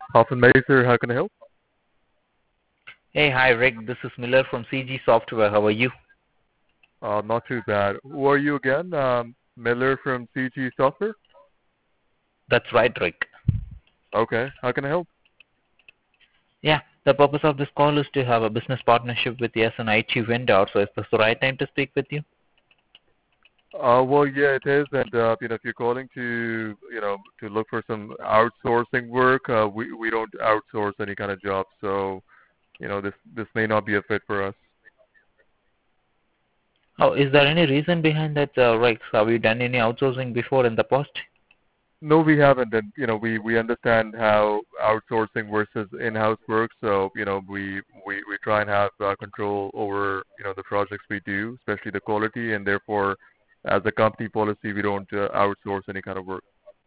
Hoffenmeister, how can I help? Hey, hi Rick. This is Miller from CG Software. How are you? Not too bad. Who are you again? Miller from CG Software? That's right, Rick. Okay, how can I help? Yeah, the purpose of this call is to have a business partnership with yes, an IT vendor. So is this the right time to speak with you? Well, yeah, it is. And, if you're calling to look for some outsourcing work, we don't outsource any kind of job. So, this may not be a fit for us. Oh, is there any reason behind that, Rick? Have you done any outsourcing before in the past? No, we haven't. And, we understand how outsourcing versus in-house works. So, we try and have control over, the projects we do, especially the quality. And therefore, as a company policy, we don't outsource any kind of work.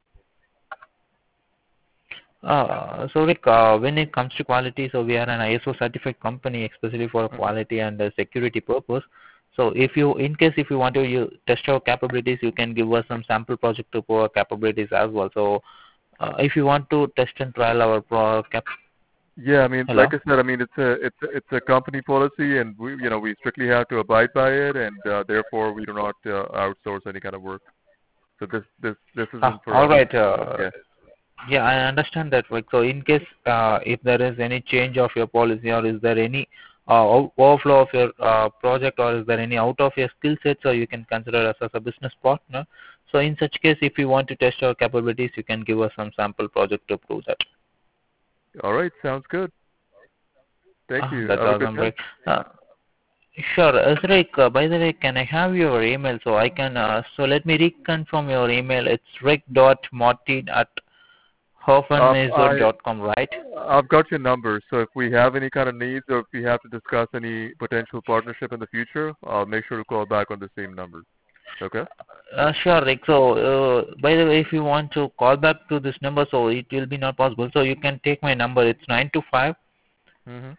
So Rick, when it comes to quality, so we are an ISO certified company, especially for Hmm. quality and security purpose. So in case if you want to test our capabilities, you can give us some sample project to our capabilities as well. So if you want to test and trial our Yeah, I mean, like hello. I said, I mean, it's a company policy, and we strictly have to abide by it, and therefore we do not outsource any kind of work. So this isn't for All us. right. Yeah. Yeah, I understand that. Like, so in case if there is any change of your policy, or is there any overflow of your project, or is there any out of your skill set, so you can consider us as a business partner. So in such case, if you want to test our capabilities, you can give us some sample project to prove that. All right, sounds good. Thank you. That's Have a good awesome, day. right? Sure. Rick, by the way, can I have your email so I can? So let me reconfirm your email. It's rick.martin at I hoffenmazer.com, right? I've got your number, so if we have any kind of needs or if we have to discuss any potential partnership in the future, I'll make sure to call back on the same number. Okay? Sure, Rick. So, by the way, if you want to call back to this number, so it will be not possible. So you can take my number. It's 925 Mm-hmm.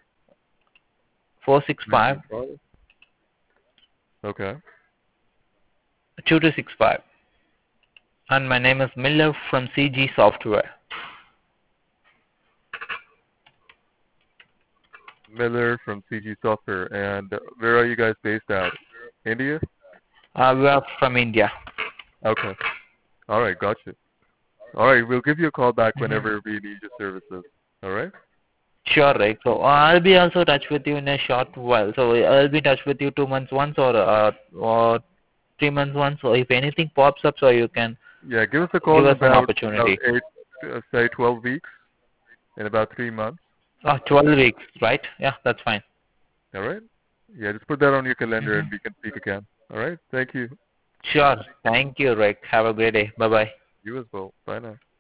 465 925. Okay. 2265. And my name is Miller from CG Software. Miller from CG Software. And where are you guys based at? India? We are from India. Okay. All right, gotcha. All right, we'll give you a call back Mhm. whenever we need your services. All right? Sure, Rick. So I'll be also touch with you in a short while. So I'll be touch with you 2 months once, or 3 months once. So if anything pops up, so you can Yeah, give us a give call in us an about opportunity. eight, say 12 weeks, in about 3 months. 12 weeks, right? Yeah, that's fine. All right? Yeah, just put that on your calendar Mhm. and we can speak again. All right? Thank you. Sure. Thank you, Rick. Have a great day. Bye bye. You as well. Bye now.